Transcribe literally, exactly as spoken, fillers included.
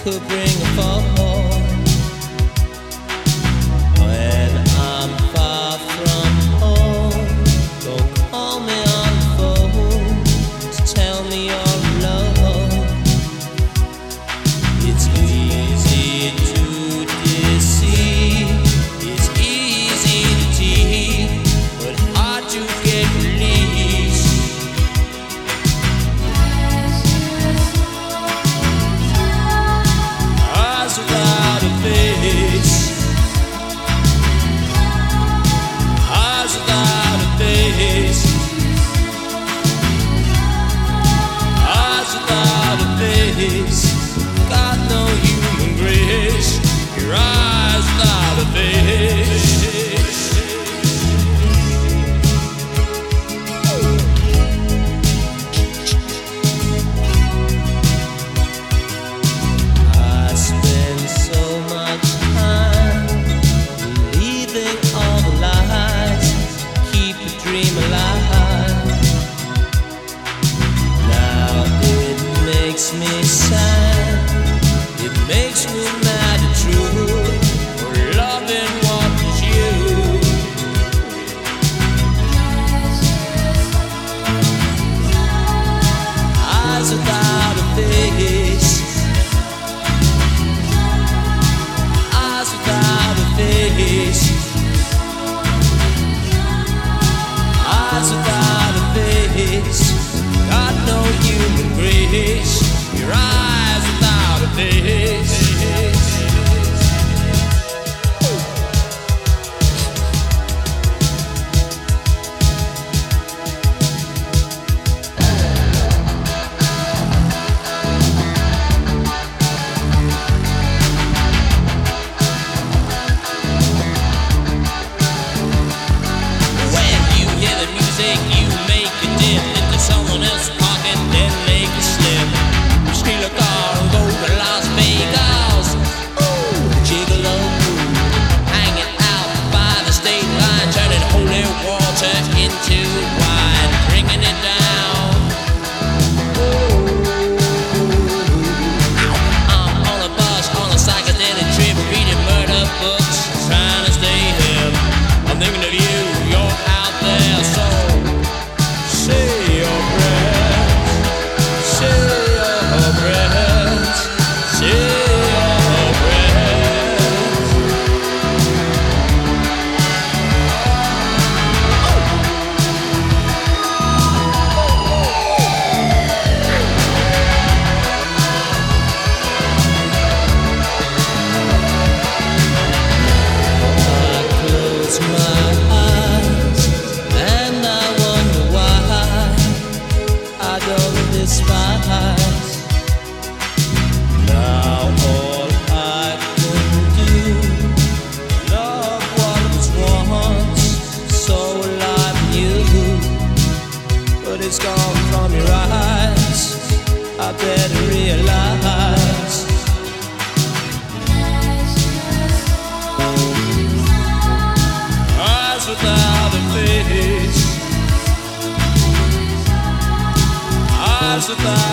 could bring a fall. When I'm far from home, don't call me on the phone to tell me you're alone. It's easy to deceive, it's easy to tease, but hard to get released. Eyes without a face, eyes without a face, eyes without a face. Got no human grace. Your eyes without a face. I spend so much time believing all the lies, keep a dream alive. Now it makes me sad, it makes me mad and true, for loving what is you. Eyes without a face, eyes without a face, eyes without a face. Got no human grace. Your eyes without a face. When you hear the music, you make a dip into someone else's pocket, then make a slip. You steal a car and go to Las Vegas. Ooh, gigolo, hanging out by the state line, turning holy water into wine, drinking it down. I'm on a bus, on a psychedelic trip, reading murder books, trying to stay hip. I'm thinking of you, you're out there, so say your prayers, say your prayers, say your prayers. I close my eyes and I wonder why I don't despise. Now all I can do, love what was once so alive in you, but it's gone from your eyes. I better realize. Eyes without a face, eyes without